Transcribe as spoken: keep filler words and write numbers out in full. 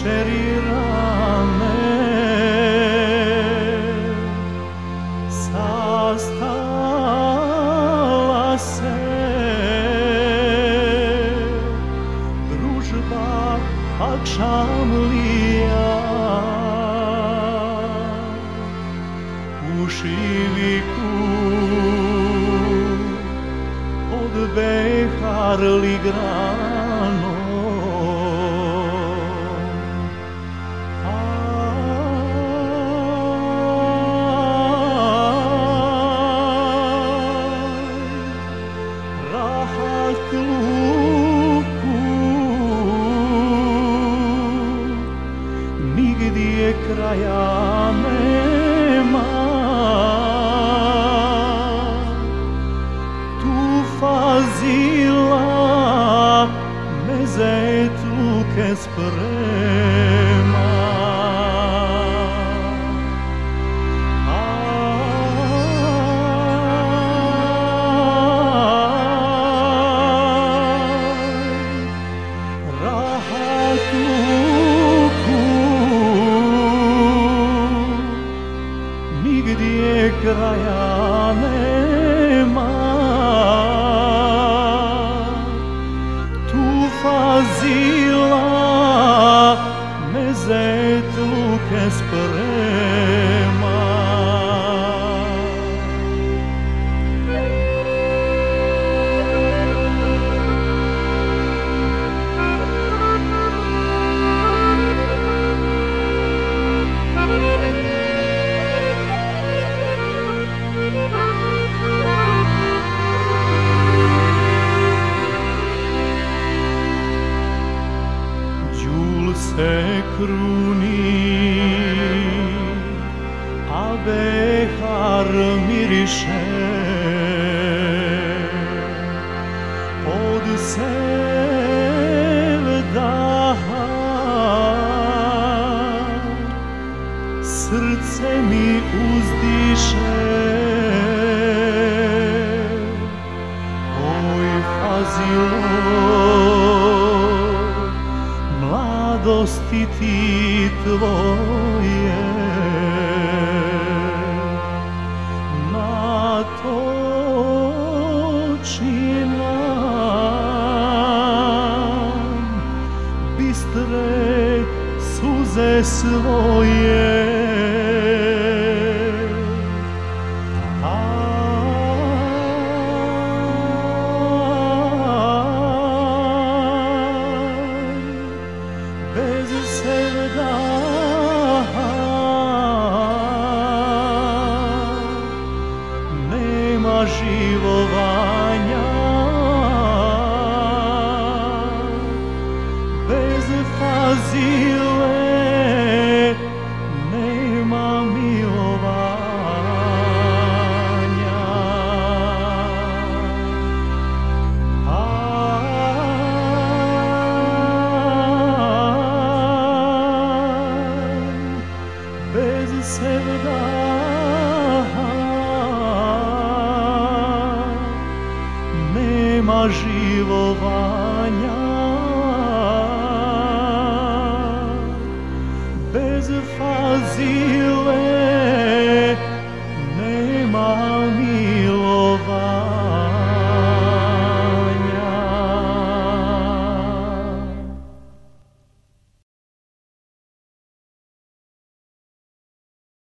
večeri rane sastala se družba akšamlija u Šiviku od Beharli grano. Rahat luku nigdje kraja nema, tu fazila mezetluke sprema. Nigdje kraja nema, tu fazila mezetluke sprema. Se kruni, a Behar miriše od sevdaha, srce mi uzdiše. Oj fazilo, mladosti ti tvoje, natoči nam bistre suze svoje. Bez sevdaha nema živovanja, bez fazile nema milovanja. Bez sevdaha nema živovanja.